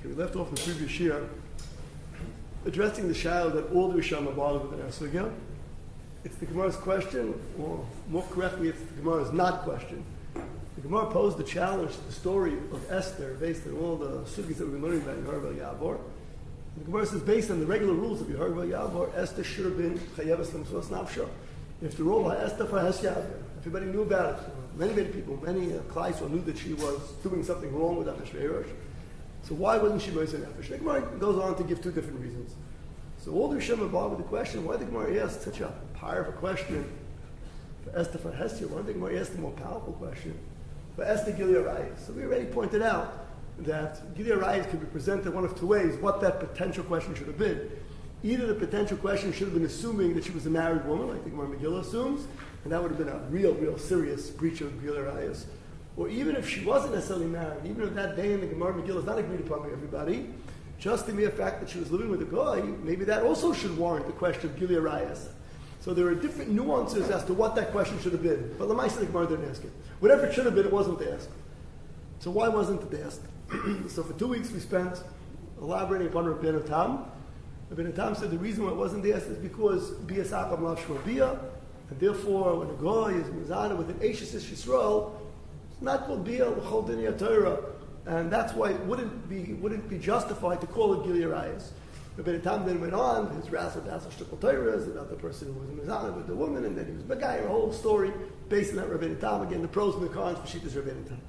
We left off in the previous year addressing the shaila that all the Rishon are with in our sugya. It's the Gemara's question, or more correctly, it's the Gemara's not question. The Gemara posed the challenge to the story of Esther based on all the sugyas that we've been learning about in Yehorav Yavor. The Gemara says, based on the regular rules of Yehorav Yavor, Esther should have been chayeves l'msos nafsha. If the role of Esther for Hesyav, everybody knew about it. Many people, many Klaisel knew that she was doing something wrong with Achashverosh. So why wasn't she Moisei Nefesh? The Gemara goes on to give two different reasons. So all the Rishon are with the question, why the Gemara asked such a powerful question for Esther for Hesya? Why the Gemara asked a more powerful question for Esther Gilead Rayas? So we already pointed out that Gilead Rayas could be presented one of two ways, what that potential question should have been. Either the potential question should have been assuming that she was a married woman, like the Gemara Megillah assumes, and that would have been a real serious breach of Gilead Rayas. Or even if she wasn't necessarily married, even if that day in the Gemara Megillah is not agreed upon by everybody, just the mere fact that she was living with a guy, maybe that also should warrant the question of Gilead Rayas. So there are different nuances as to what that question should have been. But Lamaisa the Gemara didn't ask it. Whatever it should have been, it wasn't asked. So why wasn't it asked? So for 2 weeks we spent elaborating upon Rabbeinu Tam. Rabbeinu Tam said the reason why it wasn't asked is because Bia Sakam Lav Shma Bia, and therefore when a guy is Mizana with an Eishes Yisrael, it's not called Bia L'chol Dinei Torah, and that's why it wouldn't be justified to call it Gilead Rayas. Rabbeinu Tam then went on, his Rassel Dassel Shtikol Torah is about the person who was Mizana with the woman, and then he was Begai, a whole story based on that Rabbeinu Tam, again the pros and the cons for Shittas Rabbeinu Tam.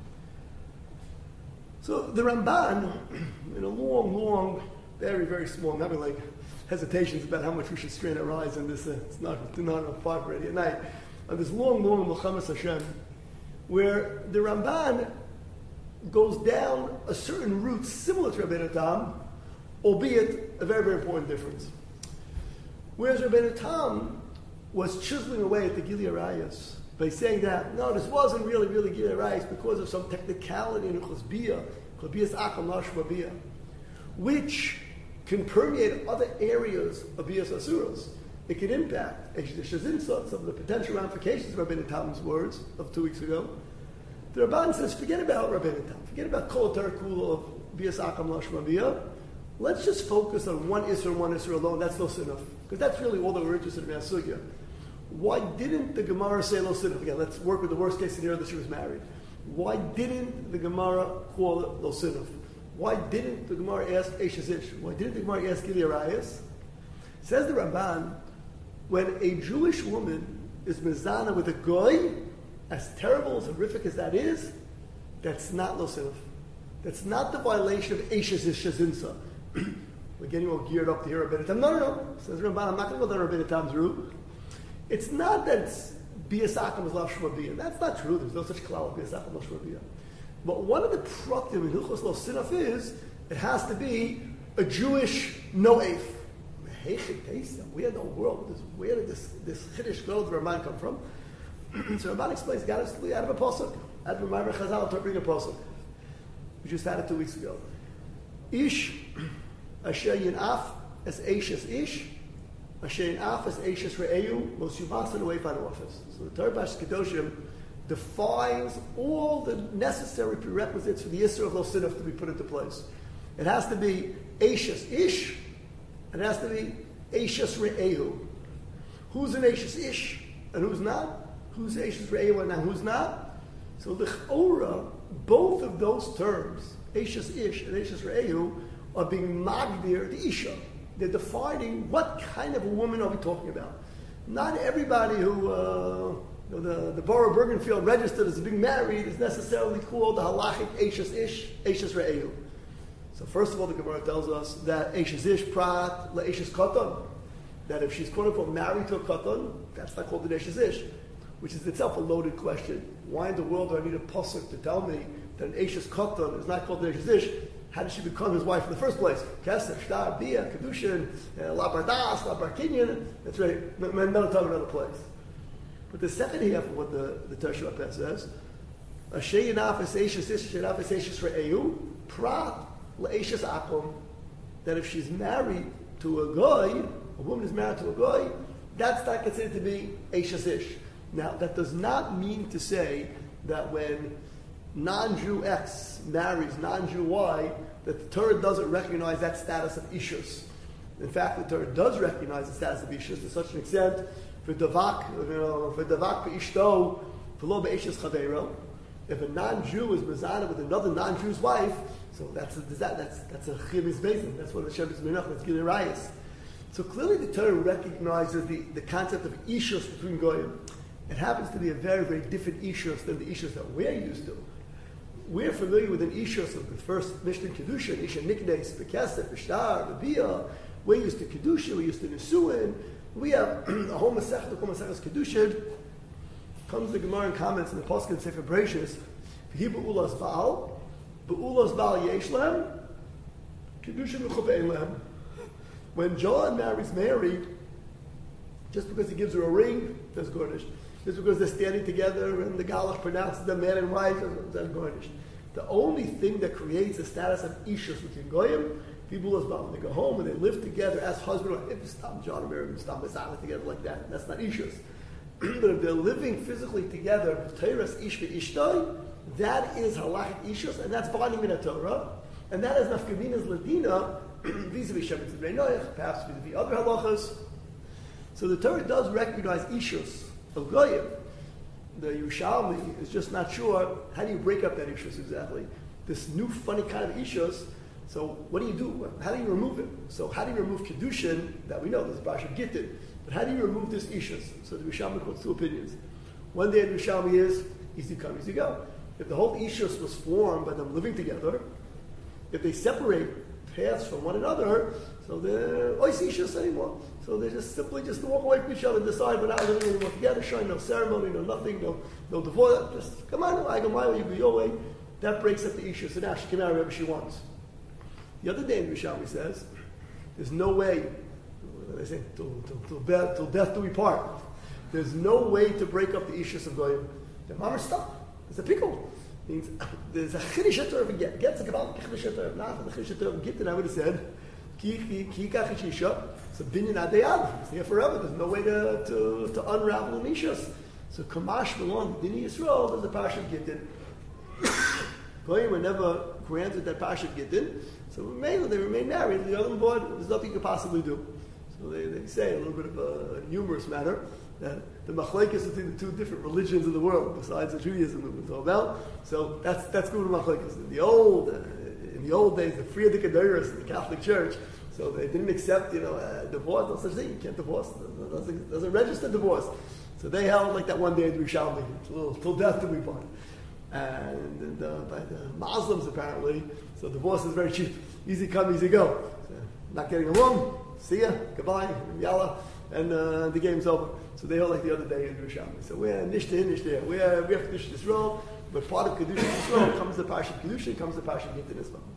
So the Ramban, in a long, very small, I'm having like hesitations about how much we should strain our eyes on this, it's not 5 already at night, on this long Milchamas Hashem, where the Ramban goes down a certain route similar to Rabbeinu Tam, albeit a very important difference. Whereas Rabbeinu Tam was chiseling away at the Gilead Rayas by saying that, no, this wasn't really Gilead Rayas because of some technicality in Chos Bia, Bias Akam Lashma Bia, which can permeate other areas of Bias Asuros. It can impact some of the potential ramifications of Rabbeinu Tam's words of 2 weeks ago. The Ramban says, forget about Rabbeinu Tam, forget about Kol Kula of Bias Akam Lashma Bia. Let's just focus on one Isra alone. That's Lo Sinaf, because that's really all that we're interested in Sugya. Why didn't the Gemara say Lo Sinaf? Again, let's work with the worst case scenario that she was married. Why didn't the Gemara call it Lo Sinaf? Why didn't the Gemara ask Eishes Ish? Why didn't the Gemara ask Gilead Rayas? Says the Ramban, when a Jewish woman is mezana with a goy, as terrible, as horrific as that is, that's not Lo Sinaf. That's not the violation of Eishes Ish Shazinsa. We're getting all geared up to hear Rabbeinu Tam. No. Says the Ramban, I'm not going to go down Rabbeinu Tam's route. It's not that it's Bias Akam is Lav Shma Bia. That's not true. There's no such klal of Bias Akam Lav Shma Bia. But one of the praktim in Hilchos Lo Sinaf is it has to be a Jewish no-eif. Where in the world? Where did this Chiddush go? The Ramban come from? So Ramban explains, got us out of a pasuk, out of a Ma'amer Chazal, interpreting a pasuk. We just had it 2 weeks ago. Ish asher yinaf es eishes ish, asher yinaf es eishes re'eyu, mos yumasan away from the office. So the Torah B'Shas Kedoshim defines all the necessary prerequisites for the Yisra of Lo Sinaf to be put into place. It has to be eishes ish, and it has to be eishes re'eyu. Who's an eishes ish and who's not? Who's eishes re'eyu and who's not? So the Chora, both of those terms, Eishes Ish and Eishes Re'ehu, are being magdir the Isha. They're defining what kind of a woman are we talking about. Not everybody who the borough of Bergenfield registered as being married is necessarily called the halachic Eishes Ish, Eishes Re'ehu. So first of all, the Gemara tells us that Eishes Ish prat le'Eishes Katan, that if she's quote unquote married to a Katan, that's not called an Eishes Ish, which is itself a loaded question. Why in the world do I need a pasuk to tell me that an Eishes Katan is not called an Eishes Ish? How did she become his wife in the first place? Kesef, Shtar, Bia, Kedushin, La Bardas, La Barkinyan. That's right. Another time, another place. But the second half of what the Tershua Pet says, Asher Yinaf es Eishes Ish, Asher Yinaf es Eishes Re'eyu, Prat le'Eishes Akum, that if she's married to a guy, a woman is married to a guy, that's not considered to be Eishes Ish. Now, that does not mean to say that when non-Jew X marries non-Jew Y, that the Torah doesn't recognize that status of Ishus. In fact, the Torah does recognize the status of Ishus to such an extent, for Davak Ishto, for Lo Be'ishus Chaveiro. If a non-Jew is mezana with another non-Jew's wife, so that's a Chiv Bezin. That's what the Shem is Menach, that's Gilei Rayas. So clearly the Torah recognizes the concept of Ishus between Goyim. It happens to be a very, very different Ishus than the Ishus that we're used to. We're familiar with an Ishus of the first Mishnah Kedushin, Isha Niknes, Bekesef, B'shtar, B'biyah. We're used to Kedushin, we're used to Nisuin. We have a whole Masech, the whole Masech's Kedushin. Comes the Gemara and comments in the Posuk and Sefer Bereshis, V'hi B'ulas Baal, B'ulas Baal Yesh Lehem, Kedushin V'chupein Lehem. When John marries Mary, just because he gives her a ring, that's garnished. Just because they're standing together and the Galach pronounces them man and wife, that's garnished. The only thing that creates a status of Ishus between Goyim, people as well, when they go home and they live together as husband and wife, if stop John and Mary, stop Messiah together like that, that's not Ishus. But if they're living physically together, Teres Ish V'Ishtoi, that is Halachic Ishus, and that's binding in Torah, and that is Nafkaminas Ladina, vis-a-vis Shemitz Bnei Noach, perhaps vis-a-vis other halachas. So the Torah does recognize Ishus of Goyim. The Yerushalmi is just not sure, how do you break up that Ishus exactly? This new funny kind of Ishus, so what do you do? How do you remove it? So how do you remove Kedushin, that we know, there's Barsha Gittin, but how do you remove this Ishus? So the Yerushalmi quotes two opinions. One day the Yerushalmi is, easy come, easy go. If the whole Ishus was formed by them living together, if they separate paths from one another, so they're oisishus anymore. So they just simply just walk away from each other and decide we're not living anymore together, showing no ceremony, no nothing, no divorce. Just come on, I go my way, you go your way. That breaks up the issue. So now she can marry whoever she wants. The other day in Rishonim says, there's no way, they say, till death do we part. There's no way to break up the issues of Goyim. The mama stop. It's a pickle. Means there's a Chiddush Torah get. Gets a Kabbalah Chiddush Torah. Not for the Chiddush Torah get, and I would have said, Ki kach isha. It's a binyan adayad. It's here forever. There's no way to unravel an ishus. So Kamash belong Dini Yisrael. There's a Pashat Gittin. Goyim were never granted that Pashat Gittin. So mainly they remain married. The other board, there's nothing you could possibly do. So they say a little bit of a humorous matter that the machlekes between the two different religions of the world, besides the Judaism that we talk about. So that's good with machlekes. In the old days, the Frierdiker Deiros in the Catholic Church, so they didn't accept, divorce, no such thing. You can't divorce. Doesn't register divorce. So they held like that one day in Yerushalmi, till death do we part. And by the Muslims apparently, so divorce is very cheap. Easy come, easy go. So, not getting along, see ya, goodbye, yalla, and the game's over. So they hold like the other day in Yerushalmi. So we're nishteh there. We have Kedushin Yisrael, but part of Kedushin Yisrael comes the Parshat Kedushin, comes the Parshat Gittin as well.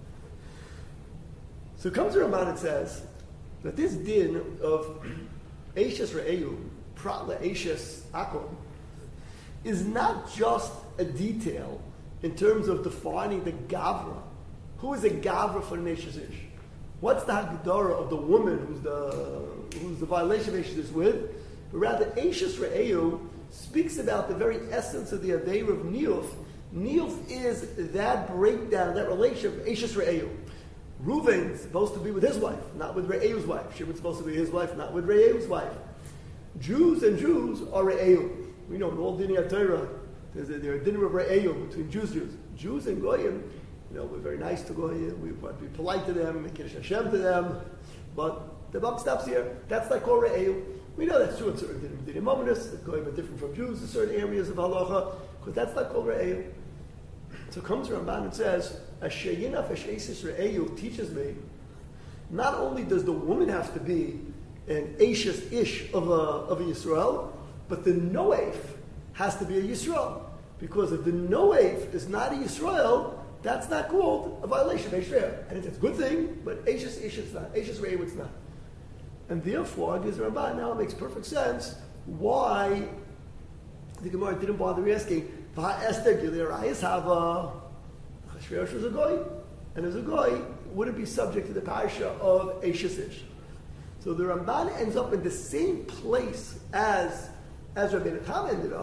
So it comes to Ramban and says that this din of Eishes Re'eyu, Prat Le'eishes Akom, is not just a detail in terms of defining the Gavra. Who is a Gavra for an Eishes Ish? What's the Hagdara of the woman who's the violation of Eishes is with? But rather, Eishes Re'eyu speaks about the very essence of the Aveira of Niyuf. Niyuf is that breakdown, that relationship of Eishes Re'eyu. Reuven is supposed to be with his wife, not with Re'eu's wife. Shimon's supposed to be his wife, not with Re'eu's wife. Jews and Jews are Re'eu. We know in all Dinei Torah, there's a dinner of Re'eu between Jews. Jews and Goyim, we're very nice to Goyim, we want to be polite to them, make Kiddush Hashem to them, but the buck stops here. That's like called Re'eu. We know that's true in certain Dinei Mominus, that Goyim are different from Jews in certain areas of Halacha, because that's not called Re'eu. So comes Ramban and says, Ashayinaf Ashaysis Re'eu teaches me, not only does the woman have to be an Ashes Ish of a Yisrael, but the Noef has to be a Yisrael. Because if the Noef is not a Yisrael, that's not called a violation of Eishrei. And it's a good thing, but Ashes Ish it's not. Ashes Re'eu it's not. And therefore, gives Ramban, now it makes perfect sense why the Gemara didn't bother asking, Esther Gilead Rayas have a Chashverosh was a goy, and as a goy wouldn't be subject to the parasha of Eishes Ish. So the Ramban ends up in the same place as Rabbeinu Tam ended up,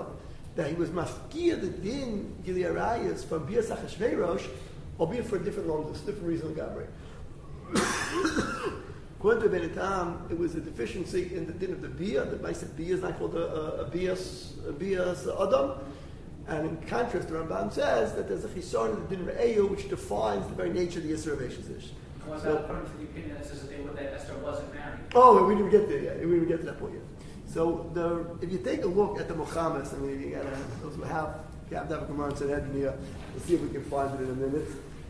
that he was mafkia the din Gili Arayas from Bias Achashverosh, albeit for a different reason than Gabri. According to Ben Tam, it was a deficiency in the din of the Bia. The Maisa Bia is not called a Bias Adam. And in contrast, the Ramban says that there's a chisaron in the din Re'eu which defines the very nature of the Yisra of Eshes. Was that according to the opinion that says that Esther wasn't married? Oh, we didn't get there yet. We didn't get to that point yet. So if you take a look at the Muhammad's, I mean, you gotta, those who have to have a Gemara and Sanhedrin here. We'll see if we can find it in a minute.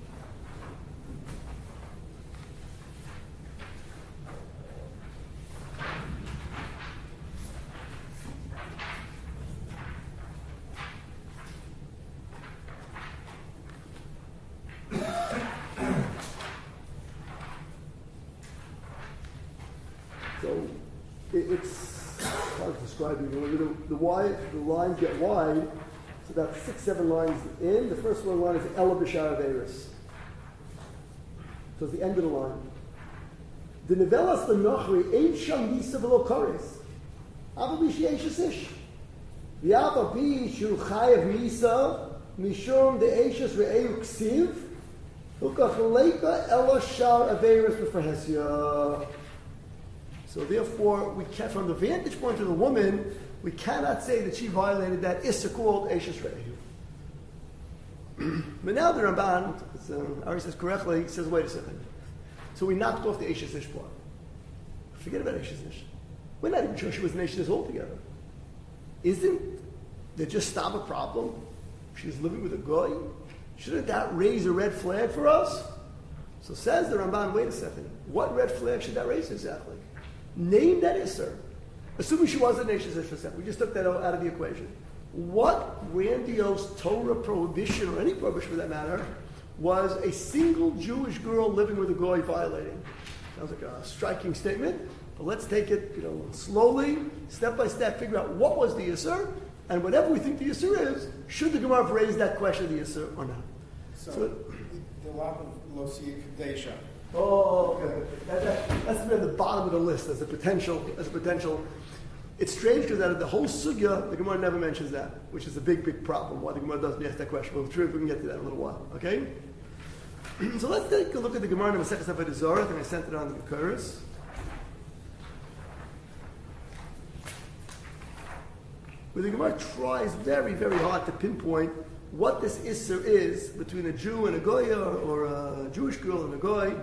So it's hard to describe it. The lines get wide. It's about 6-7 lines in. The first line is Ela B'Shar Averis. So it's the end of the line. The Nevelas L'Nochri Ein Sham Yisa V'Lo Kores. Ava B'Shiesh Ish. V'Ava B'Shu Chayev Misa Mishum De'Eshes Re'eu Ksiv Ukach Leika Ela Shar Averis B'Fahesya. So therefore, we can, from the vantage point of the woman, we cannot say that she violated that Issa called Eishes Re'ehu. But now the Ramban, Ari says correctly, he says, wait a second. So we knocked off the Eishes Ish part. Forget about Eishes Ish. We're not even sure she was an Eishes Ish altogether. Isn't there just stop a problem? She's living with a goy. Shouldn't that raise a red flag for us? So says the Ramban, wait a second. What red flag should that raise exactly? Name that Isser. Assuming she was a nation for a second. We just took that out of the equation. What grandiose Torah prohibition, or any prohibition for that matter, was a single Jewish girl living with a goy violating? Sounds like a striking statement, but let's take it, slowly, step by step, figure out what was the Isser, and whatever we think the Isser is, should the Gemara have raised that question of the Isser or not? So the lack of Losia Kadesha. Oh, okay. That's at the bottom of the list as a potential. It's strange because out of the whole sugya, the Gemara never mentions that, which is a big problem. Why the Gemara doesn't ask that question? But we can get to that in a little while. Okay. So let's take a look at the Gemara in Masechus Avodah Zarah. I think I sent it on the Makoros. Where the Gemara tries very, very hard to pinpoint what this Isser is between a Jew and a Goya, or a Jewish girl and a Goy.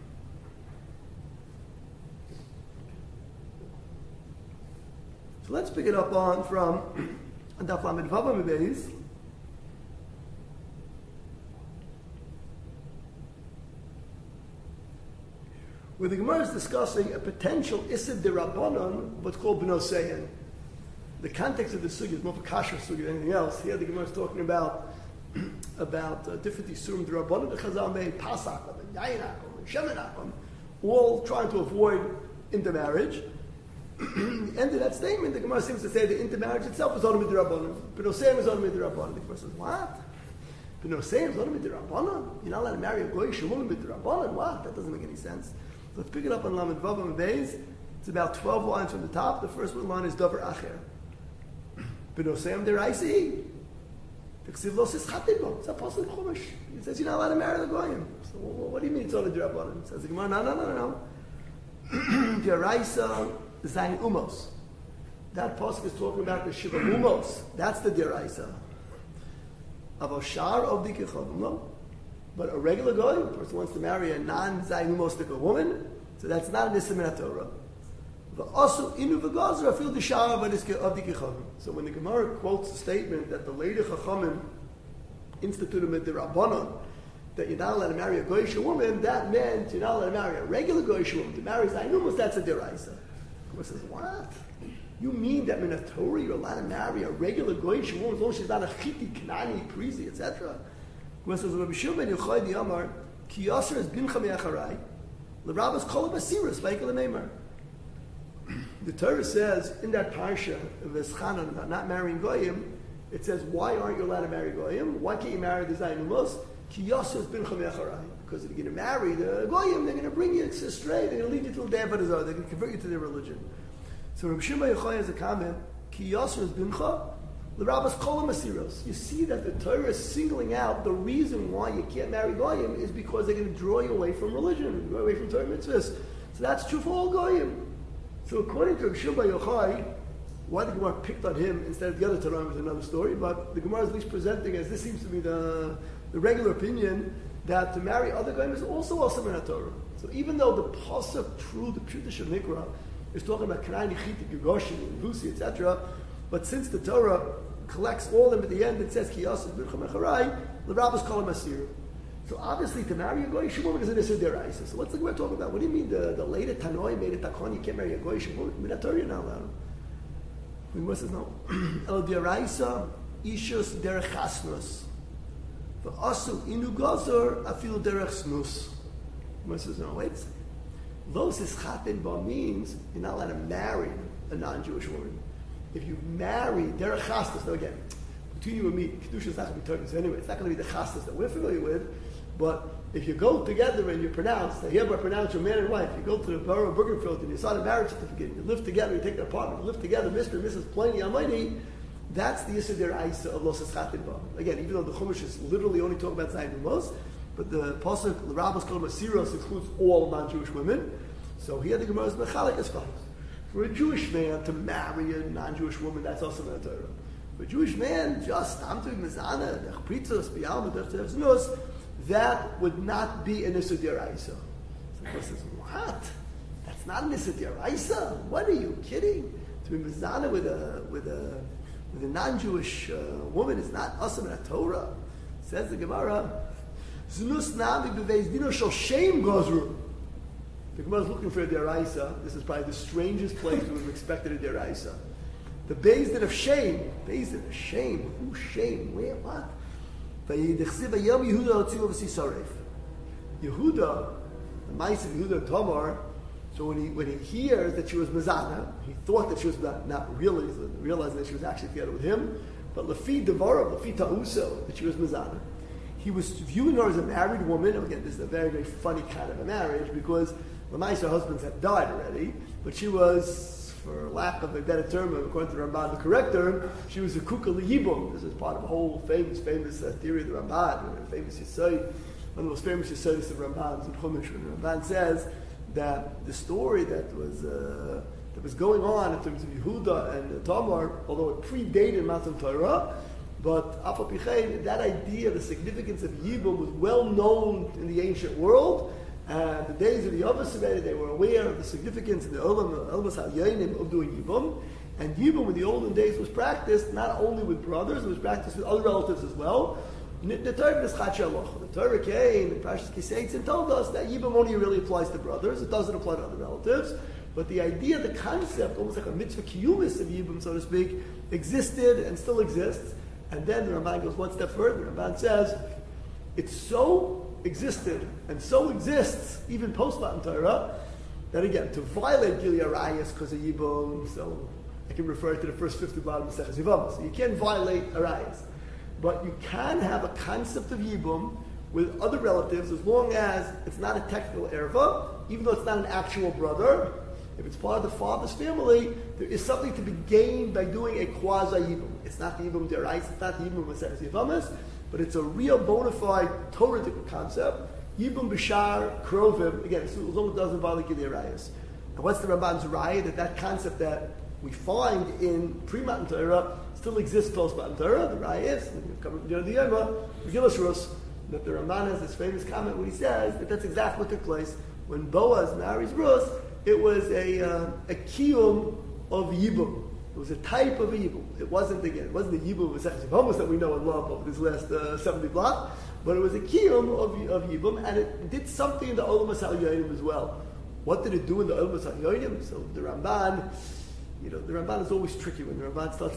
So let's pick it up from Daf Lamed Vav Beis. Where the Gemara is discussing a potential Isser D'Rabbanan, what's called B'no Seyan. The context of the sugya is more for kasher sugya than anything else. Here the Gemara is talking about different isurim d'Rabbanan, the Chazal made pasakum and yayinakum and shemenakum, all trying to avoid intermarriage. The end of that statement, the Gemara seems to say that intermarriage itself is only d'Rabbanan. B'no Seyan is only d'Rabbanan. The Gemara says, what? B'no Seyan is only d'Rabbanan? You're not allowed to marry a goyish woman d'Rabbanan? What? That doesn't make any sense. So let's pick it up on Lamed Vav Beis. It's about 12 lines from the top. The first line is Davar Acher. B'no Seyan deraisi. The Ksiv lo says chatibah. It's a pasuk chumash. It says you're not allowed to marry the goyim. So what do you mean it's only d'Rabbanan? It says the Gemara, no. Deraisa zayin umos. That pasuk is talking about the shiva umos. That's the deraisa. Avoshar of dikichavim, no. But a regular goy, a person wants to marry a non-zayin umostic woman, so that's not an isim in Torah. Also, inu v'gazra feel the shara of the kichavim. So when the Gemara quotes the statement that the later chachamim instituted with the rabbanon that you're not allowed to marry a goyish woman, that meant you're not allowed to marry a regular goyish woman. To marry zaynumus, that's a deraisa. The Gemara says, what? You mean that in a Torah you're allowed to marry a regular goyish woman as long as she's not a chiti, knani, prizi, etc. The Gemara says, Rabbi Shimon ben Yochai the Amar ki yaser es bincha me'acharai l'rabbas kol basiras v'aykel neimar. The Torah says in that parsha of Eschanan about not marrying goyim, it says, why aren't you allowed to marry goyim? Why can't you marry the zayinumus? Ki yasas bin chamecharai. Because if you're going to marry the goyim, they're going to bring you astray. They're going to lead you to the Avodah Zarah. They're going to convert you to their religion. So Rabbi Shimon Yochai has a comment: Ki yasas bincha The Rabbis call them asiros. You see that the Torah is singling out the reason why you can't marry goyim is because they're going to draw you away from religion, draw away from Torah mitzvahs. So that's true for all goyim. So according to Rav Shimon Bar Yochai, why the Gemara picked on him instead of the other Torah is another story, but the Gemara is at least presenting as this seems to be the regular opinion that to marry other goyim is also awesome in the Torah. So even though the pasuk true, the Pshuta Shel Nikra, is talking about Kanani, Chiti, Gugoshin, and Lucy, etc., but since the Torah collects all of them at the end, it says Kiyas Bircham Echarai, the rabbis call him Asir. So obviously, to marry a goyish woman is an Isser Deraisa. So what's the Gemara talking about? What do you mean the later Tanoi made a takon? You can't marry a goyish woman. I mean, that Torah you're not allowed. The Gemara says no. El Deraisa Ishus Derech Chasnus. The Asu Inu Gazor Afilu Derech Snus. The Gemara says no. Wait a second. Los is Chatin Ba means you're not allowed to marry a non-Jewish woman. If you marry Derech Chasnus, now again, between you and me, Kedusha is not going to be Torah. So anyway, it's not going to be the Chasnus that we're familiar with. But if you go together and you pronounce, the Hebrew pronounce your man and wife, you go to the borough of Bergenfield and you sign a marriage certificate, you live together, you take an apartment, you live together, Mr. and Mrs. Pliny Almighty, that's the Yisur Deraisa of Los Chatin Ba. Again, even though the Chumash is literally only talking about Zayin and Mos, but the Pasuk, the rabbis call them Asiros, includes all non-Jewish women. So here the Gemara is Mechalik as follows. For a Jewish man to marry a non-Jewish woman, that's also in the Torah. For a Jewish man, just that would not be an Issur Deraisa. So the person says, what? That's not an Issur Deraisa? What are you kidding? To be mezana with a non-Jewish woman is not awesome in a Torah. Says the Gemara, Znus nami beveis dino shel shem gozru. The Gemara is looking for a deraisa. This is probably the strangest place we would have expected a deraisa. The Beis Din of shame. Beis Din of shame. Who's shame? Where? What? Yehuda, the mice of Yehuda and Tamar. So when he hears that she was mezana, he thought that she was not realizing that she was actually together with him. But lefi devarav, lefi ta'uso, that she was mezana. He was viewing her as a married woman. Again, this is a very, very funny kind of a marriage because her husbands had died already, but she was, for lack of a better term, according to the Ramban, the correct term, she was a kuka liyibum. This is part of a whole famous theory of the Ramban, one of the most famous Yisodis of Ramban, in Chumash, when the Ramban says that the story that was going on in terms of Yehuda and Tamar, although it predated Matan Torah, but Afal Pichein, that idea, the significance of Yibum was well known in the ancient world. And the days of the Avos, they were aware of the significance in the Elmas HaYonim of doing Yibum. And Yibum in the olden days was practiced not only with brothers, it was practiced with other relatives as well. The Torah came in Parashas Kisei and told us that Yibum only really applies to brothers, it doesn't apply to other relatives. But the idea, the concept, almost like a mitzvah kiyumis of Yibum, so to speak, existed and still exists. And then the Ramban goes one step further. The Ramban says, it's so existed and so exists, even post-Matan Torah, that again, to violate Gilead Arayas because of Yibum, so I can refer to the first 50 bottom of Seches Yevamos. So you can't violate Arayas. But you can have a concept of Yibum with other relatives as long as it's not a technical erva, even though it's not an actual brother. If it's part of the father's family, there is something to be gained by doing a quasi-Yibum. It's not the Yibum Derais, it's not the Yibum Maseches Yevamos, but it's a real bona fide Torah concept. Yibum B'shar Krovim, again, as long as it doesn't violate Gilead Arayas. And what's the Ramban's raya? That concept that we find in pre-Matan Torah still exists post-Matan Torah. The raya is, the Yoma, Megillas Rus, that the Ramban has this famous comment where he says that that's exactly what took place. When Boaz marries Rus, it was a kiyum of Yibum. It was a type of Yibum. It wasn't the Yibum of Seches Yevamos that we know and love over this last 70 block, but it was a kiyum of Yibum, and it did something in the Olamas HaYonim as well. What did it do in the Olamas HaYonim? So the Ramban, the Ramban is always tricky when the Ramban starts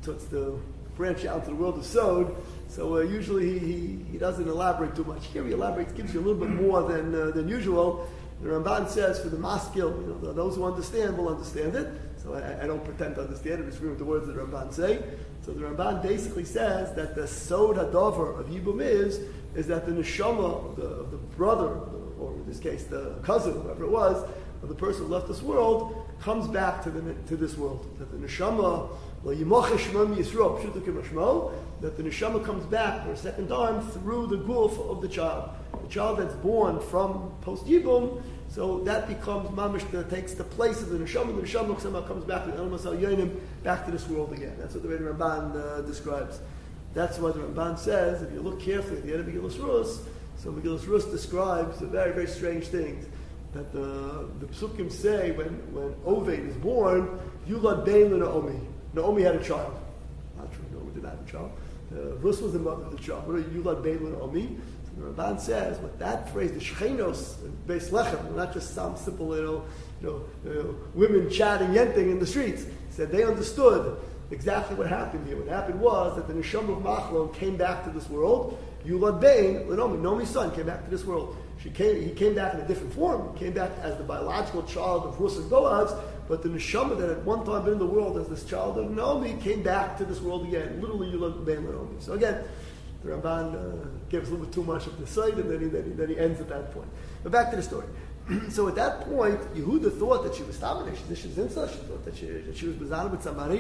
to branch out to the world of Sod. So usually he doesn't elaborate too much. Here he elaborates, gives you a little bit more than usual. The Ramban says for the maskil, those who understand will understand it. So I don't pretend to understand it, I'm just reading what the words that the Ramban say. So the Ramban basically says that the Sod HaDavar of Yibum is that the neshama of the brother, or in this case the cousin, whoever it was, of the person who left this world, comes back to this world. That the neshama that the neshama comes back for a second time through the guf of the child. The child that's born from post yibum, so that becomes mamish that takes the place of the neshama. The neshama somehow comes back with Elmas al Yonim back to this world again. That's what the Rebbe Ramban describes. That's what the Ramban says. If you look carefully at the end of Megillas Rus, so Megillas Rus describes the very, very strange things that the Psukim say when Oved is born, Yulad Bein Naomi. Naomi had a child. Not true, Naomi did not have a child. Rus was the mother of the child. What are Yulad Bein Naomi? So the Ramban says, what that phrase, the Shechenos, Beis Lechem, not just some simple women chatting, yenting in the streets, said they understood exactly what happened here. What happened was that the Neshama of Machlon came back to this world. Yulad Bein, Naomi, Naomi's son, came back to this world. He came back in a different form. He came back as the biological child of Rus and Boaz, but the Neshama that had one time been in the world as this child of Naomi came back to this world again. Literally, Yulad Bein Naomi. So again, the Ramban gives a little bit too much of the site, and then he ends at that point. But back to the story. So at that point, Yehuda thought that she was Tamanish. She thought that she was Bezana with somebody.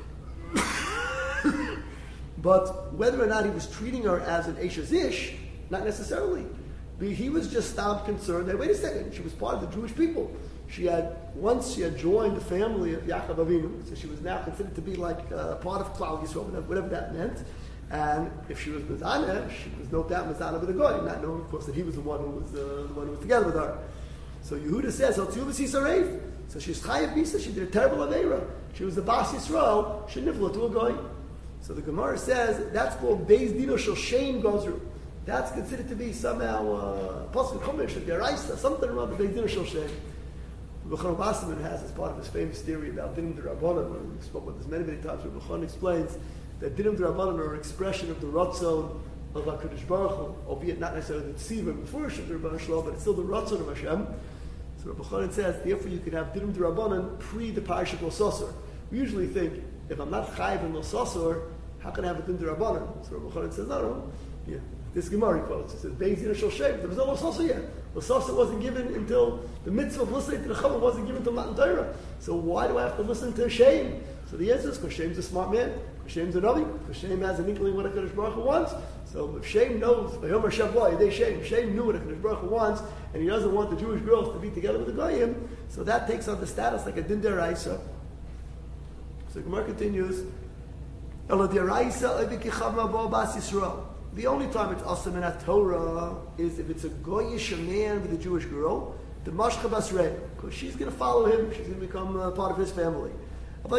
But whether or not he was treating her as an Eshes Ish, not necessarily. He was just concerned that, wait a second, she was part of the Jewish people. Once she had joined the family of Yaakov Avinu, so she was now considered to be like part of Klal Yisrael, whatever that meant. And if she was Mizanah, she was no doubt Mizanah with a goy, not knowing, of course, that he was the one who was together with her. So Yehuda says, so she's Chayav Bisa, she did a terrible Aveira. She was the Bas Yisrael, she nifla to a goy. So the Gemara says, that's called Beis Dino Shel Shem Gozru. That's considered to be somehow Pasuk Chumash, Deraisa, something around the Beis Dino Shel Shem. Rabbi Wasserman has, as part of his famous theory about Dinim D'Rabbanan, we spoke about this many, many times, Rabbi Chon explains that Dinim D'Rabbanan are an expression of the Ratzon of HaKadosh Baruch Hu, albeit not necessarily the Tzivah before Shem Rabban Shalom, but it's still the Ratzon of Hashem. So Rabbi Chon says, therefore you could have Dinim D'Rabbanan pre the Parashat L'Sosor. We usually think, if I'm not Chayiv in L'Sosor, how can I have a Dinim D'Rabbanan? So Rabbi Chon says, no. Yeah. This Gemara quotes, it says, Beis Dino Shel Shem, there was no L'Sosor yet. L'Sosor wasn't given until, the mitzvah of listening to the Chama wasn't given until Matan Torah. So why do I have to listen to Shem? So the answer is, because Shem's a smart man, because Shem's a Navi, because Shem has an inkling what HaKadosh Baruch Hu wants. So if Shem knows, Shem knew what HaKadosh Baruch Hu wants, and he doesn't want the Jewish girls to be together with the Goyim, so that takes on the status like a Din Deraisa. So Gemara continues, the only time it's awesome in a Torah is if it's a Goyish man with a Jewish girl, the Mashcha Basrei, because she's going to follow him, she's going to become part of his family. But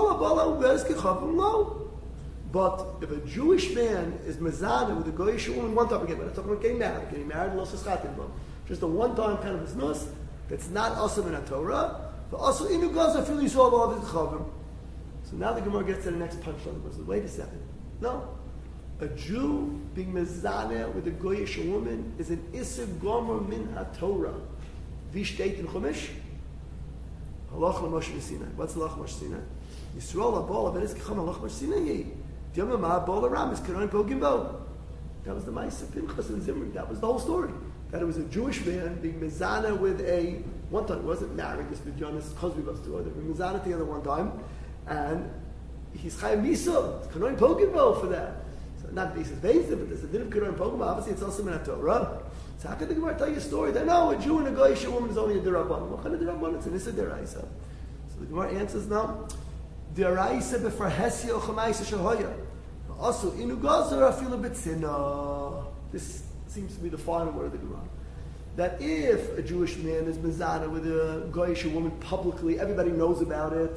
if a Jewish man is Mezanah with a Goyish woman, one time again, we're not talking about getting married, just a one-time kind of business that's not awesome in a Torah, but also inu gaza fil Yisrael b'avid chavim. So now the Gemara gets to the next punchline. It says, wait a second. No. A Jew being mezaneh with a Goyish woman is an Issa Gomer min HaTorah. V'shteit in Chumash? Halach l'Moshe Sinai. What's halach l'Moshe Sinai? Yisrael ha'bol ha'beres k'cham halach l'Moshe Sinai yi. Diyam ha'ma bol ha'ram is k'roin pogim bo. That was the Ma'aseh Pinchas and Zimri. That was the whole story. That it was a Jewish man being mezaneh with a, one time he wasn't married, this with Jonas Cosby was two other, they were mezaneh together one time, and he's Chayav Misa, it's k'roin pogim bo for that. Not basis basic, but there's a din of Kiruim Pogum. Obviously, it's also in a Torah. So how can the Gemara tell you a story that no, a Jew and a Goyish woman is only a D'Rabbanan? What kind of D'Rabbanan? It's an Issa D'Raisa. So the Gemara answers no. D'Raisa b'farhesi o chamaisa shahoya. Also, inu gazer afilu b'tzina. This seems to be the final word of the Gemara. That if a Jewish man is mezanah with a Goyish woman publicly, everybody knows about it.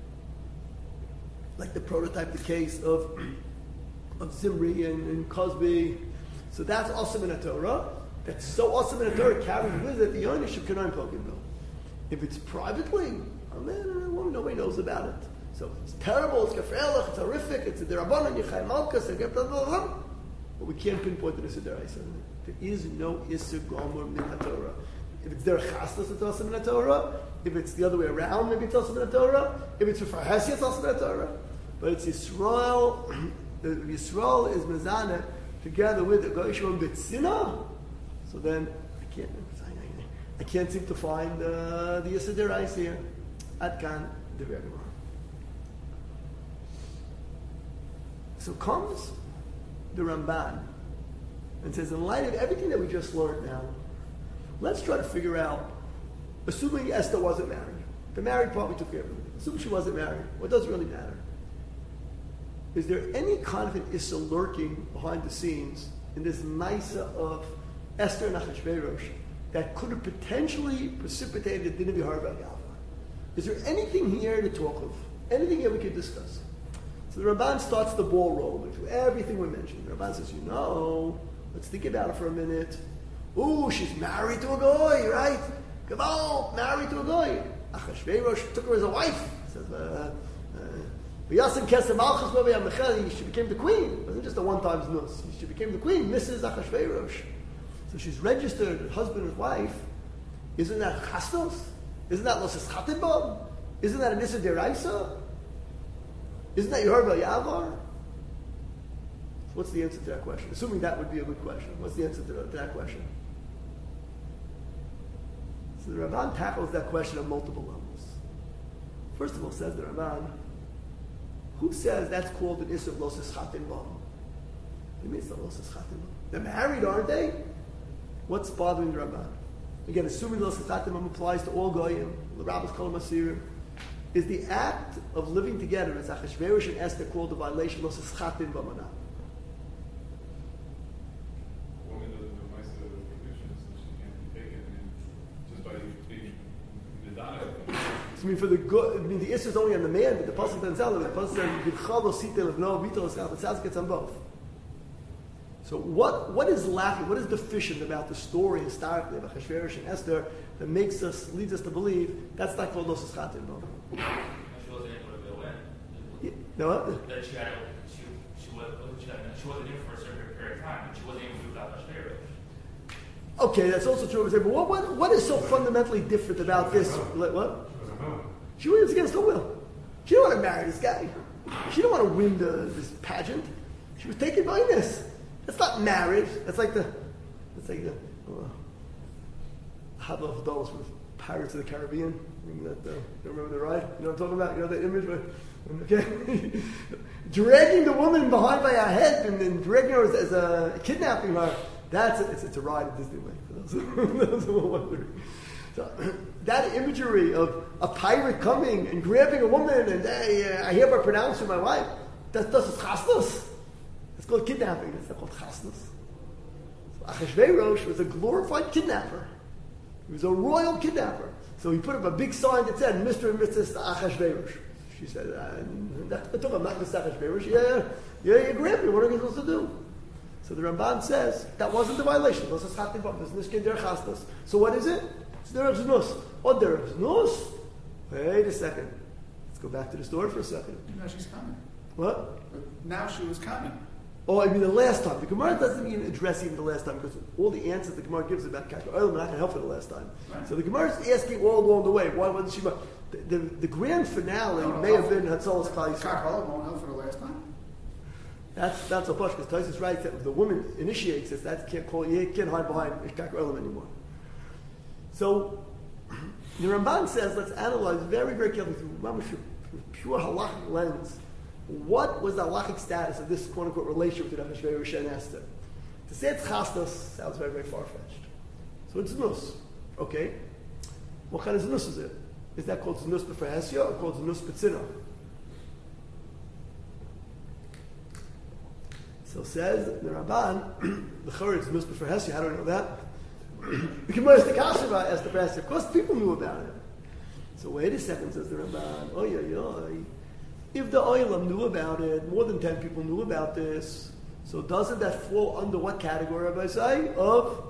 Like the prototype, the case of Zimri and Cosby. So that's awesome in a Torah. That's so awesome in a Torah, carries with it the Yonish of Kenoim Pogim Bo. If it's privately, nobody knows about it. So it's terrible, it's gefrelich, it's horrific, it's a D'Rabbanan, Yechai Malkas, blah, blah, blah. But we can't pinpoint it as a D'Raisa. There is no Issa Gomer min HaTorah. If it's Derech Chastas, it's awesome in a Torah. If it's the other way around, maybe it's awesome in a Torah. If it's for Hesi, it's awesome in a Torah. But it's Yisrael. Yisrael is mezaneh together with the Goyish woman B'tzina. So then I can't seem to find the Yisrael here. Ad kan the Gemara. So comes the Ramban and says, in light of everything that we just learned now, let's try to figure out, assuming Esther wasn't married, the married part we took care of everything. Assuming she wasn't married, what does really matter? Is there any kind of an issa lurking behind the scenes in this Maisa of Esther and Achashverosh that could have potentially precipitated the din of Yeharva Galva? Is there anything here to talk of? Anything here we could discuss? So the Ramban starts the ball rolling through everything we mentioned. The Ramban says, let's think about it for a minute. Ooh, she's married to a guy, right? Gaval, married to a guy. Achashverosh took her as a wife. He says, she became the queen. It wasn't just a one-time znus. She became the queen, Mrs. Achashverosh. So she's registered as husband and wife. Isn't that chastos? Isn't that losses chatibam? Isn't that a nisa deraisa? Isn't that Yeharva Yavar? What's the answer to that question? Assuming that would be a good question. What's the answer to that question? So the Ramban tackles that question on multiple levels. First of all, says the Ramban, who says that's called an issue of losses chatin bam? It means the losses chatin bam. They're married, aren't they? What's bothering the Ramban? Again, assuming losses chatin bam applies to all goyim, the rabbis call them asirim, is the act of living together as Achashverosh and Esther called a violation of losses chatin bam or not? I mean, for the good, the issue is only on the man, but the pasuk doesn't tell him. The pasuk says, "Givchalo sitel of no vito l'schat." It sounds like it's on both. So what is lacking? What is deficient about the story historically of Achashverosh and Esther that leads us to believe that's not called losses chatin bam? She wasn't able to go in. No. That she wasn't in for a certain period of time, and she wasn't able to do without Achashverosh. Okay, that's also true. But what is so fundamentally different about this? What? She was against her will. She didn't want to marry this guy. She didn't want to win this pageant. She was taken by this. That's not marriage. That's like the Hadla of Dolls with Pirates of the Caribbean. Remember that? Remember the ride? You know what I'm talking about? You know that image? Okay, dragging the woman behind by her head and then dragging her as kidnapping her. It's a ride at Disneyland for those who are wondering. So, that imagery of a pirate coming and grabbing a woman and I hereby pronounce you my wife, that's chasnos. It's called kidnapping. It's not called chasnos. So Achashverosh was a glorified kidnapper. He was a royal kidnapper. So he put up a big sign that said, Mr. and Mrs. Achashverosh. She said, I'm not Mr. Achashverosh. Yeah, you grabbed me. What are you supposed to do? So the Ramban says, that wasn't the violation. So what is it? It's derech znus. What derech znus? Wait a second. Let's go back to the story for a second. Now she's coming. What? But now she was coming. Oh, I mean the last time. The Gemara doesn't even address even the last time because all the answers the Gemara gives about Kakar Olam are not going to help for the last time. Right. So the Gemara is asking all along the way, why wasn't she... The grand finale may have been Hatzalas Klal Yisrael. Kakar Olam won't help for the last time. That's a push because Taisus writes that if the woman initiates this, that you can't hide behind Kakar Olam anymore. So the Ramban says, let's analyze very, very carefully through pure halachic lens. What was the halachic status of this quote-unquote relationship between Achashverosh and Esther? To say it's chasnas sounds very, very far-fetched. So it's znus. Okay. What kind of znus is it? Is that called znus b'frahesya or called znus b'tzina? So says the Ramban, the Chor is znus b'frahesya. How do I know that? The Gemara is the kasha about Esther b'frahesya. Of course, people knew about it. So wait a second, says the Ramban. Oy, oy, oy. If the Olam knew about it, more than 10 people knew about this, so doesn't that fall under what category, Rabbi say? Of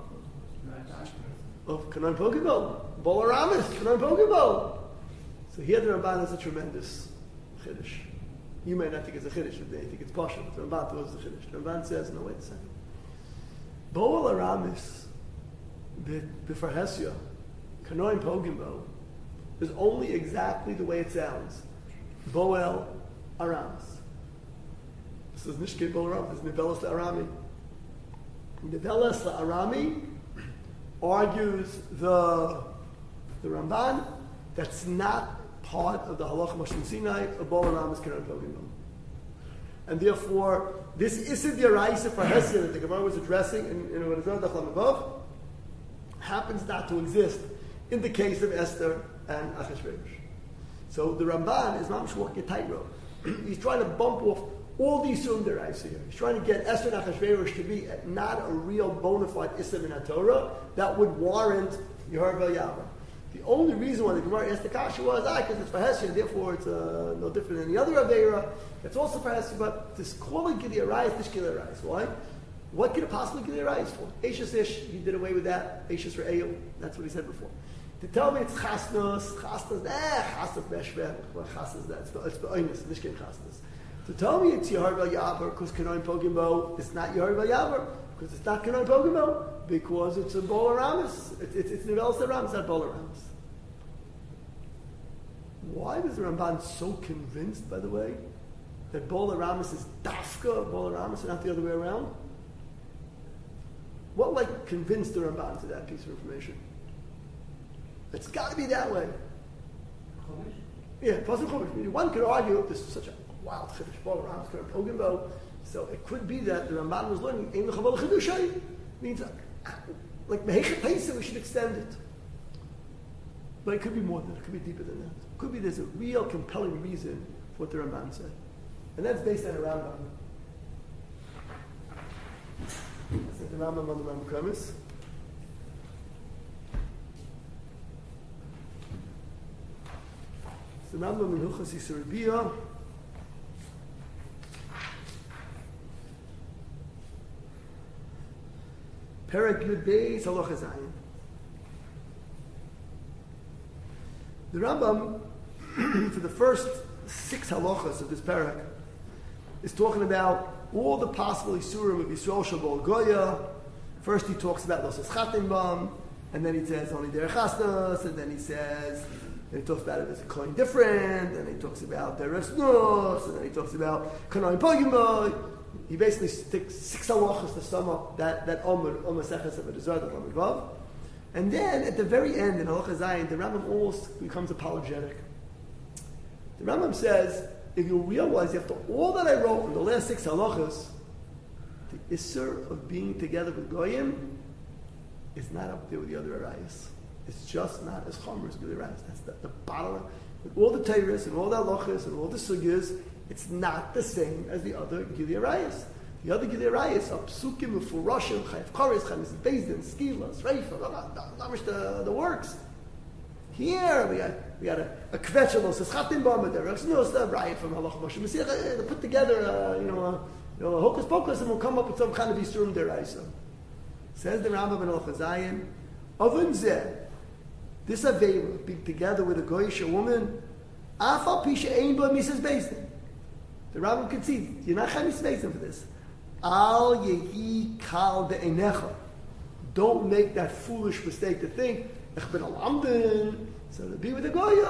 Kanan Pokeball. Bolaramis, Kanan Pokeball. So here the Ramban has a tremendous chiddush. You may not think it's a chiddush, but they think it's partial. The Ramban throws the chiddush. The Ramban says, no, wait a second. Bolaramis, B'farhesya, Kanan Pokeball, is only exactly the way it sounds. Boel Aramis. This is Nishke Boel Aramis. This is Nevelas Arami. Nevelas Arami argues the Ramban that's not part of the Halacha Moshe Sinai of Boel Aramis Kanan Pogim. And therefore, this Isid Yaraisa for Hesed that the Gemara was addressing in what is known as above happens not to exist in the case of Esther and Achashverosh. So the Ramban is not walking a tightrope. He's trying to bump off all these Yisurim Deraisa here. He's trying to get Esther and Achashverosh to be not a real bona fide Isim in Torah that would warrant Yehorav Yavar. The only reason why the Gemara asked the Kasha was, because it's for Hesed, therefore it's no different than the other Aveira. It's also for Hesed, but this calling Gili Arayis, this Gili Arayis. Why? What could it possibly Gili Arayis for? Eishes Ish, he did away with that. Eishes for Eyel, that's what he said before. To tell me it's Chasnos, Chasnos Beshveh, Chasnos, it's Be'onis, Mishkin Chasnos. To tell me it's Yehorav Yavar, because Kanoim Pogimbo, it's not Yehorav Yavar, because it's not Kanoim Pogimbo, because it's a Bol Aramis. It's Nivel Saram, it's not Bol Aramis. Why was the Ramban so convinced, by the way, that Bol Aramis is Dafka of Bol Aramis and not the other way around? What convinced the Ramban to that piece of information? It's got to be that way. Chumash? Yeah, Pasuk Chumash. One could argue this is such a wild Chiddush Bol Aramis, Pogimbo. So it could be that the Ramban was learning Ein L'Chaval Chidushay means like Mehechet Paisa, we should extend it. But it could be more than that. It could be deeper than that. It could be there's a real compelling reason for what the Ramban said. And that's based on a Rambam. That's the Rambam on the Rambam premise. It's the Rambam in Hilchos Yisur Bia. Perek Yud Beis Halacha Zayin. The Rambam, for the first 6 halachas of this parak, is talking about all the possible isurim of Yisrael Shabbat Goya. First he talks about Losas Chatim Bam, and then he says only Derech Chasnas, and then he talks about it as a coin different, and he talks about Derech Snus, and then he talks about Kanoim Pogimoy. He basically takes 6 halachas to sum up that Omer Seches of a Dezar, the Omer Vav. And then, at the very end, in Halacha Zayin, the Rambam almost becomes apologetic. The Rambam says, if you realize after all that I wrote in the last 6 halachas, the Isser of being together with Goyim is not up there with the other Arayas. It's just not as chomer as Gili Arayas. That's the bottom. With all the Teiris and all the halachas and all the sugyas, it's not the same as the other Gili Arayas. The other Gili Arayas are psukim, mufurashim, chayv kares, chamis bezdin, skilas, reifa, not much the works. Here we got a kvetchelos, a schatim bama, there, a right from halach moshe Mashiach. They put together a hocus pocus and we'll come up with some kind of yisurim deraisa. Says the Rambam in Halacha Zayin, Avon zeh, this aveira, being together with a goyish woman, afal pisha ein ba misas bezdin. The Rambam concedes, you're not chamis bezdin for this. Al yehi kal be'enecha. Don't make that foolish mistake to think, ich bin al-amdin, so to be with a goya,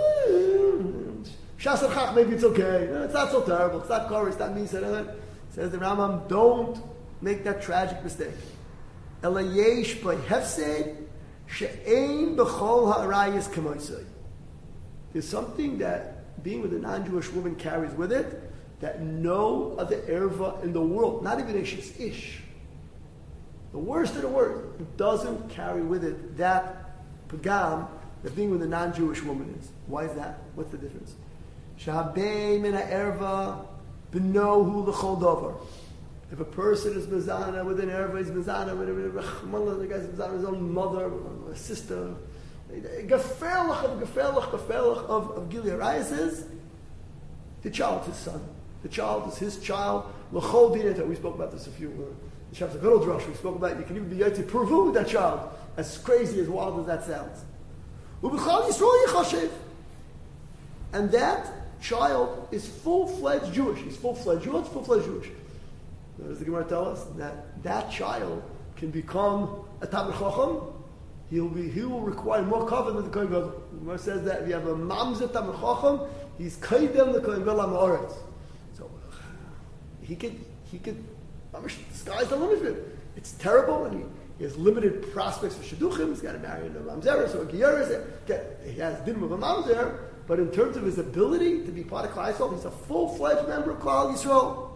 shasar chach, maybe it's okay. It's not so terrible. It's not chorus, it's not me. Says the Rambam, don't make that tragic mistake. Ela yesh by hefsed, she'ein b'chol ha'arayis k'moisei. There's something that being with a non-Jewish woman carries with it, that no other erva in the world, not even ish, the worst of the worst, doesn't carry with it that pagam that being with a non-Jewish woman is. Why is that? What's the difference? Shahabei min ha'erva b'nohu l'chol davar. If a person is mezana with an erva, he's mezana with the guy's mezana with his own mother, or a sister. Geferlach of Gili Arayis is the child is his son. The child is his child. L'chol dineta. We spoke about this a few. The Shabbat Gadol Drush. We spoke about you can even be yotzi pruvu with that child. As crazy, as wild as that sounds. U'b'chal Yisrael yichashev. And that child is full-fledged Jewish. He's full-fledged Jewish. Full-fledged Jewish. What does the Gemara tell us? That child can become a Talmid Chacham. He will require more covenant than the Kohen Gadol. The Gemara says that if you have a mamzer Talmid Chacham, he's kaidem the Kohen Gadol ha'aretz. So he could. The sky's the limit for him. It's terrible, and he has limited prospects for shidduchim. He's got to marry a mamzeres or a giyaris. He has din of a mamzer, but in terms of his ability to be part of Klal Yisrael, he's a full-fledged member of Klal Yisrael.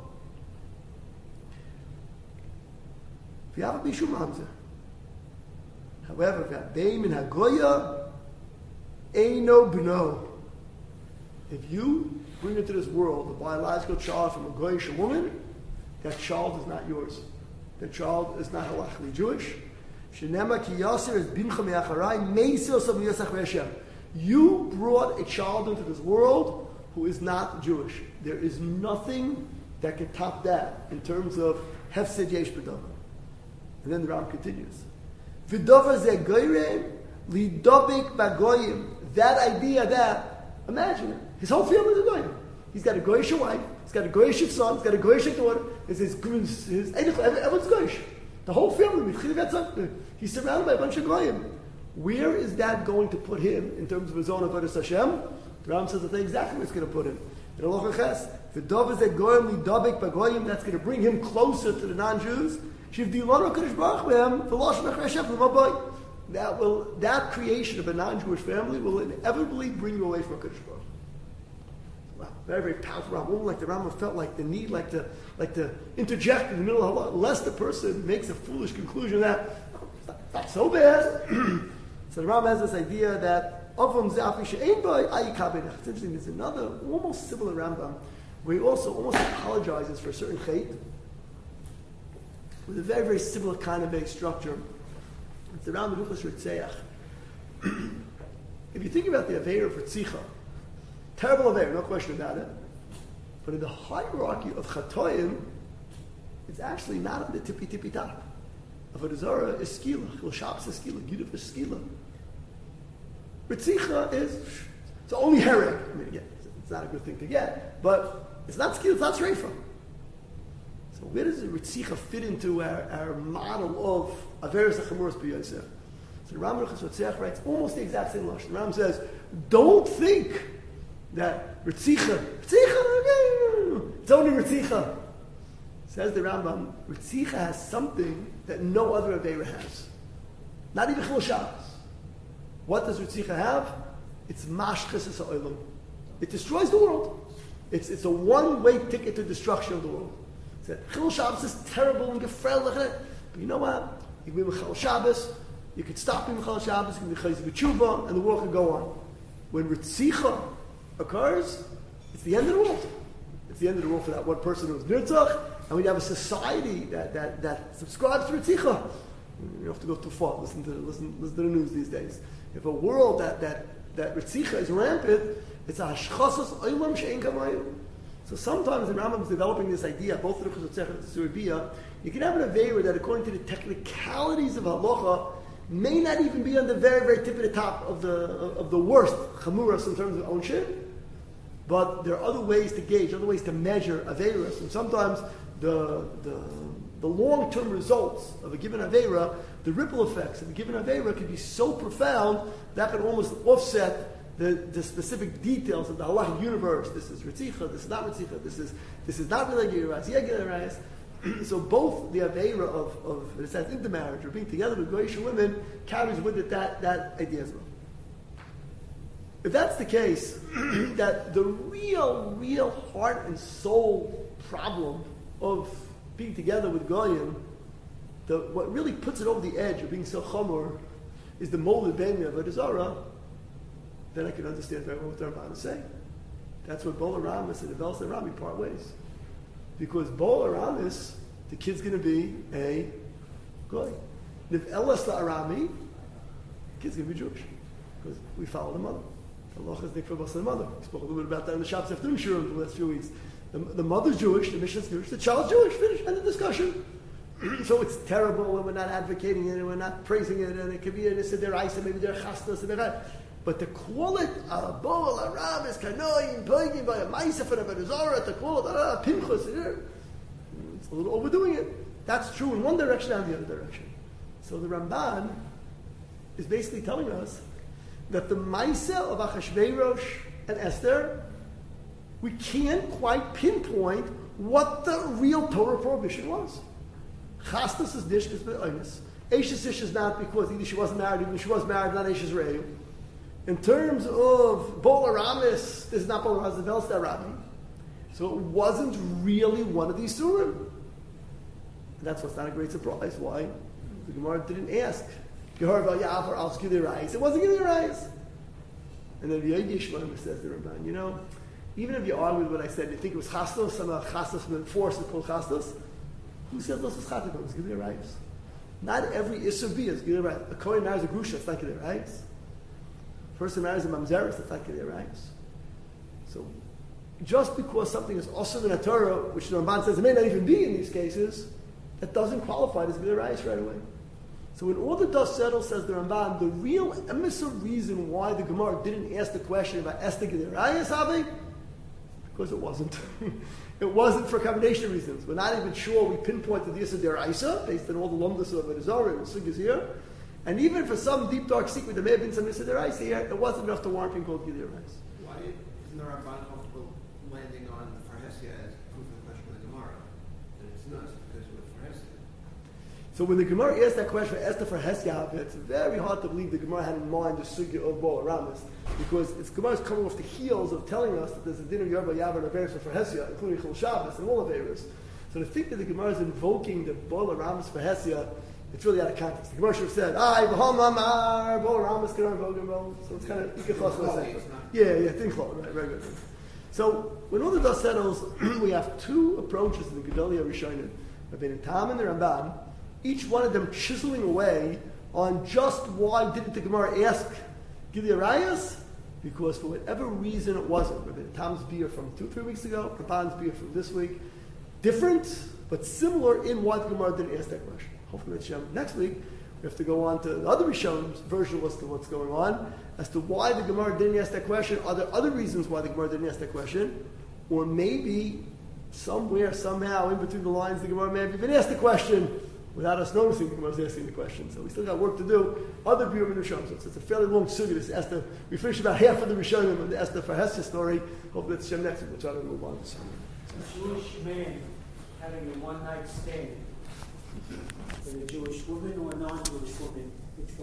V'yav b'shu mamzer. However, v'abeim in hagoya eino b'no. If you bring into this world a biological child from a goyish woman, that child is not yours. That child is not halachically Jewish. Shenema ki yasir is bincha me'acharai meisir som yasach v'Hashem. You brought a child into this world who is not Jewish. There is nothing that can top that in terms of hefsed yesh b'davar. And then the Ram continues. V'davar ze goyreim lidobik b'goyim. That idea that, imagine it, his whole family is a goyim. He's got a goyish wife, he's got a goyish son, he's got a goyish daughter, everyone's goyish. The whole family, he's surrounded by a bunch of goyim. Where is that going to put him in terms of his own avodas Hashem? The Ram says that exactly where it's going to put him. In Halacha Ches, v'davar ze goyim lidobik b'goyim, that's going to bring him closer to the non-Jews. Shivdilano Kadosh Baruch Hu v'losh mechar Hashem v'maboy. That creation of a non-Jewish family will inevitably bring you away from a Kadosh Baruch Hu. Wow, very, very powerful Ram. Almost like the Rambam felt like the need, like to interject in the middle of Halacha, lest the person makes a foolish conclusion that it's not so bad. So the Rambam has this idea that it's interesting. There's another almost similar Rambam where he also almost apologizes for a certain chait with a very, very similar kind of a structure. It's the Rambam Ruchas Ritzeach. If you think about the Aveira of Ritzicha, terrible Aveira, no question about it. But in the hierarchy of Chatoim, it's actually not on the tippy top. Avodah Zarah is skila, Chil Shabbos is skila, Yuduf is skila. Ritzicha is, it's only hereg. I mean, again, it's not a good thing to get, but it's not skila, it's not shreifa. So where does the Ritzicha fit into our model of Averis HaChamuros B'Yosef? So the Ram Ruchas Ritzeach writes almost the exact same lashon. The Ram says, don't think that Ritzicha, it's only Ritzicha. Says the Rambam, Ritzicha has something that no other Aveira has. Not even Chil Shabbos. What does Ritzicha have? It's mashchas ha'olam. It destroys the world. It's a one-way ticket to destruction of the world. Chil Shabbos is terrible and gefrel, but you know what? You can be Chil Shabbos, you could stop being Chil Shabbos, you can be Chayz B'tshuva, and the world can go on. When Ritzicha occurs, it's the end of the world. It's the end of the world for that one person who's Nirtzach, and we have a society that subscribes to Ritzicha. You don't have to go too far. Listen to the news these days. If a world that Ritzicha is rampant, it's a hashchasas olam she'en kamayim. So sometimes the Rambam is developing this idea, both the Ruchas Ritzeach and the Surabiyah, you can have an Aveira that according to the technicalities of halacha may not even be on the very, very tip of the top of the worst chamuras in terms of ownership, but there are other ways to gauge, other ways to measure Aveiras, and sometimes the long-term results of a given Aveira, the ripple effects of a given Aveira can be so profound that can almost offset the specific details of the halachic universe. This is Ritzicha, this is not Ritzicha, this is not really Giras, Yegiras. So both the Aveira of in a sense, intermarriage or being together with Goyish women carries with it that idea as well. If that's the case, that the real heart and soul problem of being together with Goyim, what really puts it over the edge of being so chamor is the molded ben of Avodah Zarah, then I can understand very well what the Ramban is saying. That's what Bol Aramis and the Vel Rami part ways. Because Bol Aramis, the kid's going to be a Goy. And if Elas Arami, the kid's going to be Jewish. Because we follow the mother. Allah is for the mother. We spoke a little bit about that in the Shabbos afternoon Shurim the last few weeks. The mother's Jewish, the Mishnah's Jewish, the child's Jewish. Finish. End of discussion. So it's terrible and we're not advocating it and we're not praising it and it could be a Sideraisa, maybe they're chastas and they're. But to call it a Bol Aram is Kanoim, Poigim by a Maisef and a Avodah Zarah, to call it Pinchas, it's a little overdoing it. That's true in one direction and the other direction. So the Ramban is basically telling us that the Maisa of Achashverosh and Esther, we can't quite pinpoint what the real Torah prohibition was. Chastas is dishkas be'onis. Eishes ish is not because either she wasn't married, even if she was married, not Eishes Re'u. In terms of Bol Aramis, this is not Bol Aramis, the Velsta Rami. So it wasn't really one of these surah. And that's what's not a great surprise. Why? The Gemara didn't ask. You heard about Yavar al Gilei Rayis. It wasn't Gilei Rayis. And then the Yogi Shlomo says to Ramban, even if you argue with what I said, you think it was chastos, some chastos from the force is called chastos. Who says this is chatos? It's Gilei Rayis. Not every Isser B is Gilei Rayis. A Kohen marries a Grusha, it's not Gilei Rayis. A person marries a Mamzeris, it's not Gilei Rayis. So, just because something is also in a Torah, which the Ramban says it may not even be in these cases, that doesn't qualify as Gilei Rayis right away. So when all the dust settles, says the Ramban, the real emissary reason why the Gemara didn't ask the question about Esther Gilei Rayis, Avi, because it wasn't. It wasn't for a combination of reasons. We're not even sure we pinpointed the Yisra Deraisa, based on all the lumdus of Avodah and Sugyas here. And even for some deep dark secret, there may have been some Yisra Deraisa here, it wasn't enough to warrant being called Gilei Rayis. Why isn't the Ramban comfortable landing on Farhesia as proof of the question of the Gemara? And it's not because of Farhesia. So when the Gemara asked that question for Esther for Hesyah, it's very hard to believe the Gemara had in mind the sugya of Bol Aramis, because it's Gemara is coming off the heels of telling us that there's a din of Yerba Yavar and Averis for Hesyah, including Chol Shabbos and all Averis. So to think that the Gemara is invoking the Bol Aramis for Hesyah, it's really out of context. The Gemara should have said, B'hom Amar, Bol Aramis, Kedar Vogel. So it's kind of, think close, right, very good. So when all the dust settles, we have two approaches in the Gedalia Rishonim, Rabbeinu Tam and the Ramban, each one of them chiseling away on just why didn't the Gemara ask Gilei Rayis? Because for whatever reason it wasn't. Rabbeinu Tam's beer from 2-3 weeks ago, Rabban's beer from this week. Different, but similar in why the Gemara didn't ask that question. Hopefully next week we have to go on to the other Rishonim's version as to what's going on, as to why the Gemara didn't ask that question. Are there other reasons why the Gemara didn't ask that question? Or maybe somewhere, somehow, in between the lines, the Gemara may have even asked the question without us noticing the Gemara was asking the question. So we still got work to do. Other Biurim and Rishonim. So it's a fairly long sugya. This Esther. We finished about half of the Rishonim of the Esther Farhesia story. Hopefully it's Shem next week. We'll try to move on. A Jewish man having a one-night stand with a Jewish woman or a non-Jewish woman.